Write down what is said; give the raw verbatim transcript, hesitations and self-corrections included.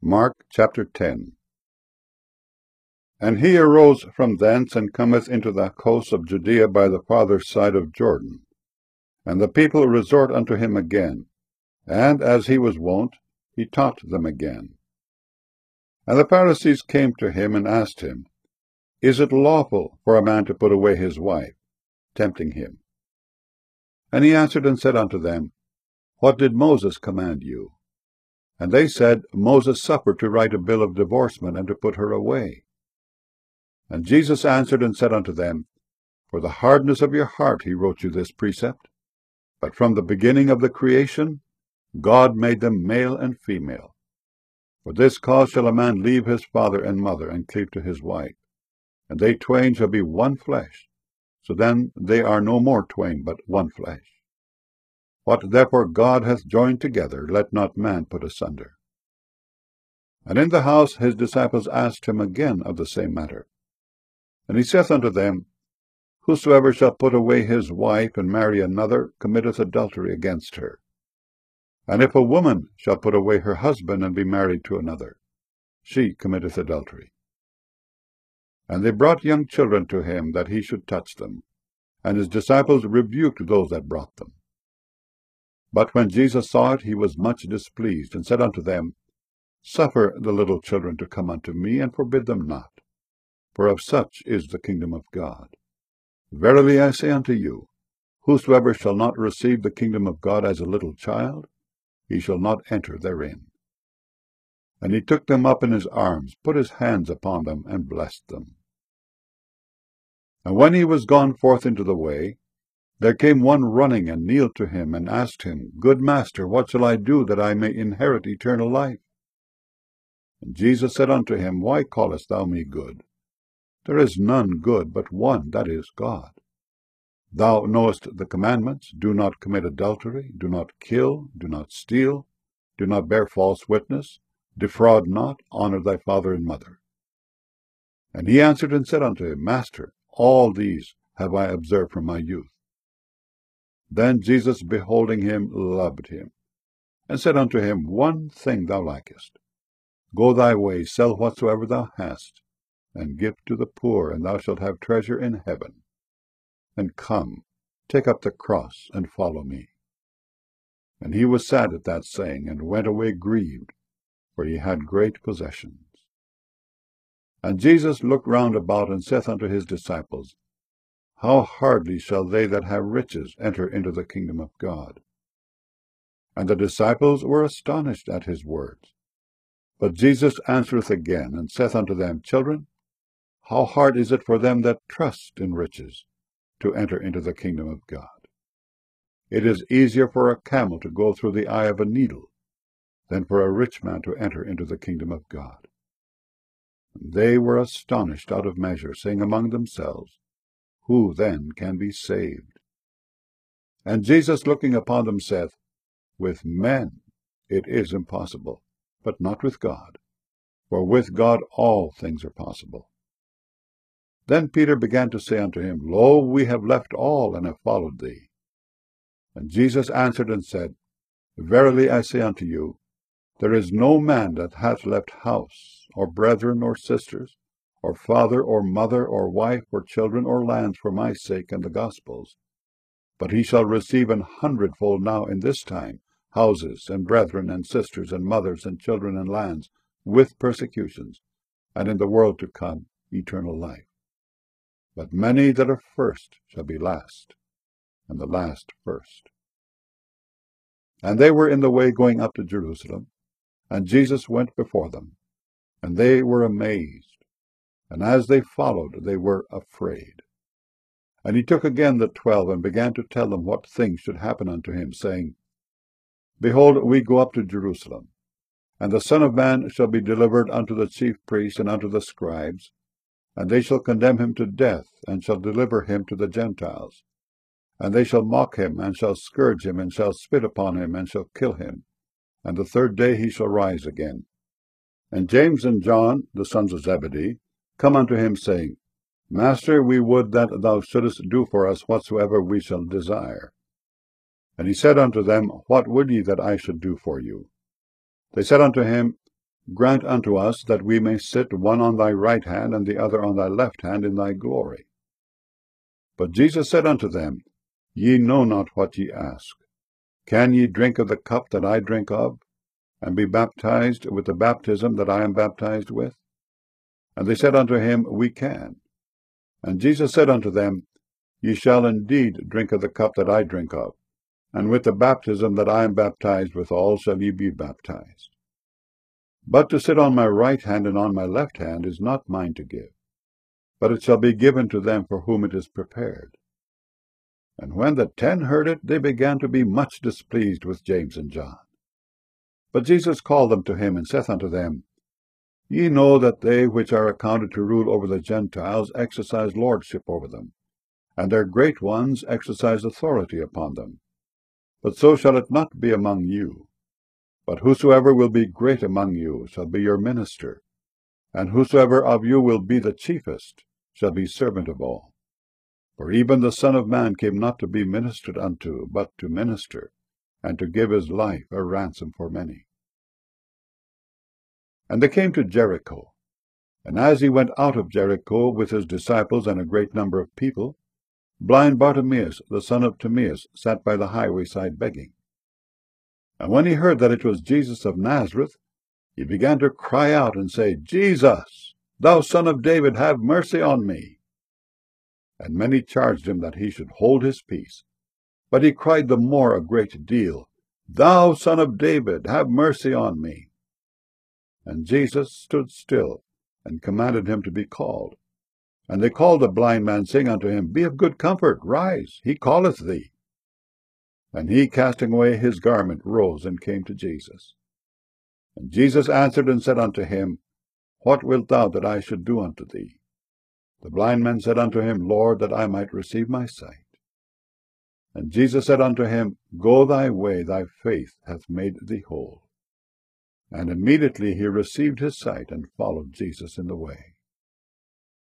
Mark chapter ten. And he arose from thence, and cometh into the coast of Judea by the farther side of Jordan. And the people resort unto him again, and as he was wont, he taught them again. And the Pharisees came to him, and asked him, Is it lawful for a man to put away his wife? Tempting him. And he answered and said unto them, What did Moses command you? And they said, Moses suffered to write a bill of divorcement, and to put her away. And Jesus answered and said unto them, For the hardness of your heart he wrote you this precept. But from the beginning of the creation, God made them male and female. For this cause shall a man leave his father and mother, and cleave to his wife, and they twain shall be one flesh. So then they are no more twain, but one flesh. What therefore God hath joined together, let not man put asunder. And in the house his disciples asked him again of the same matter. And he saith unto them, Whosoever shall put away his wife, and marry another, committeth adultery against her. And if a woman shall put away her husband, and be married to another, she committeth adultery. And they brought young children to him, that he should touch them. And his disciples rebuked those that brought them. But when Jesus saw it, he was much displeased, and said unto them, Suffer the little children to come unto me, and forbid them not, for of such is the kingdom of God. Verily I say unto you, Whosoever shall not receive the kingdom of God as a little child, he shall not enter therein. And he took them up in his arms, put his hands upon them, and blessed them. And when he was gone forth into the way, there came one running, and kneeled to him, and asked him, Good master, what shall I do, that I may inherit eternal life? And Jesus said unto him, Why callest thou me good? There is none good but one, that is God. Thou knowest the commandments, Do not commit adultery, do not kill, do not steal, do not bear false witness, defraud not, honor thy father and mother. And he answered and said unto him, Master, all these have I observed from my youth. Then Jesus, beholding him, loved him, and said unto him, One thing thou lackest. Go thy way, sell whatsoever thou hast, and give to the poor, and thou shalt have treasure in heaven. And come, take up the cross, and follow me. And he was sad at that saying, and went away grieved, for he had great possessions. And Jesus looked round about, and saith unto his disciples, How hardly shall they that have riches enter into the kingdom of God? And the disciples were astonished at his words. But Jesus answereth again, and saith unto them, Children, how hard is it for them that trust in riches to enter into the kingdom of God? It is easier for a camel to go through the eye of a needle than for a rich man to enter into the kingdom of God. And they were astonished out of measure, saying among themselves, Who then can be saved? And Jesus, looking upon them, saith, With men it is impossible, but not with God, for with God all things are possible. Then Peter began to say unto him, Lo, we have left all, and have followed thee. And Jesus answered and said, Verily I say unto you, there is no man that hath left house, or brethren, or sisters, or father, or mother, or wife, or children, or lands for my sake and the gospel's, but he shall receive an hundredfold now in this time houses, and brethren, and sisters, and mothers, and children, and lands, with persecutions, and in the world to come eternal life. But many that are first shall be last, and the last first. And they were in the way going up to Jerusalem, and Jesus went before them, and they were amazed, and as they followed they were afraid. And he took again the twelve, and began to tell them what things should happen unto him, saying, Behold, we go up to Jerusalem, and the Son of Man shall be delivered unto the chief priests and unto the scribes, and they shall condemn him to death, and shall deliver him to the Gentiles. And they shall mock him, and shall scourge him, and shall spit upon him, and shall kill him. And the third day he shall rise again. And James and John, the sons of Zebedee, come unto him, saying, Master, we would that thou shouldest do for us whatsoever we shall desire. And he said unto them, What would ye that I should do for you? They said unto him, grant unto us that we may sit one on thy right hand, and the other on thy left hand in thy glory. But Jesus said unto them, Ye know not what ye ask. Can ye drink of the cup that I drink of, and be baptized with the baptism that I am baptized with? And they said unto him, We can. And Jesus said unto them, Ye shall indeed drink of the cup that I drink of, and with the baptism that I am baptized withal shall ye be baptized. But to sit on my right hand and on my left hand is not mine to give, but it shall be given to them for whom it is prepared. And when the ten heard it, they began to be much displeased with James and John. But Jesus called them to him, and saith unto them, Ye know that they which are accounted to rule over the Gentiles exercise lordship over them, and their great ones exercise authority upon them. But so shall it not be among you. But whosoever will be great among you shall be your minister, and whosoever of you will be the chiefest shall be servant of all. For even the Son of Man came not to be ministered unto, but to minister, and to give his life a ransom for many. And they came to Jericho. And as he went out of Jericho with his disciples and a great number of people, blind Bartimaeus, the son of Timaeus, sat by the highway side begging. And when he heard that it was Jesus of Nazareth, he began to cry out and say, Jesus, thou son of David, have mercy on me. And many charged him that he should hold his peace. But he cried the more a great deal, Thou son of David, have mercy on me. And Jesus stood still, and commanded him to be called. And they called the blind man, saying unto him, Be of good comfort, rise, he calleth thee. And he, casting away his garment, rose and came to Jesus. And Jesus answered and said unto him, What wilt thou that I should do unto thee? The blind man said unto him, Lord, that I might receive my sight. And Jesus said unto him, Go thy way, thy faith hath made thee whole. And immediately he received his sight, and followed Jesus in the way.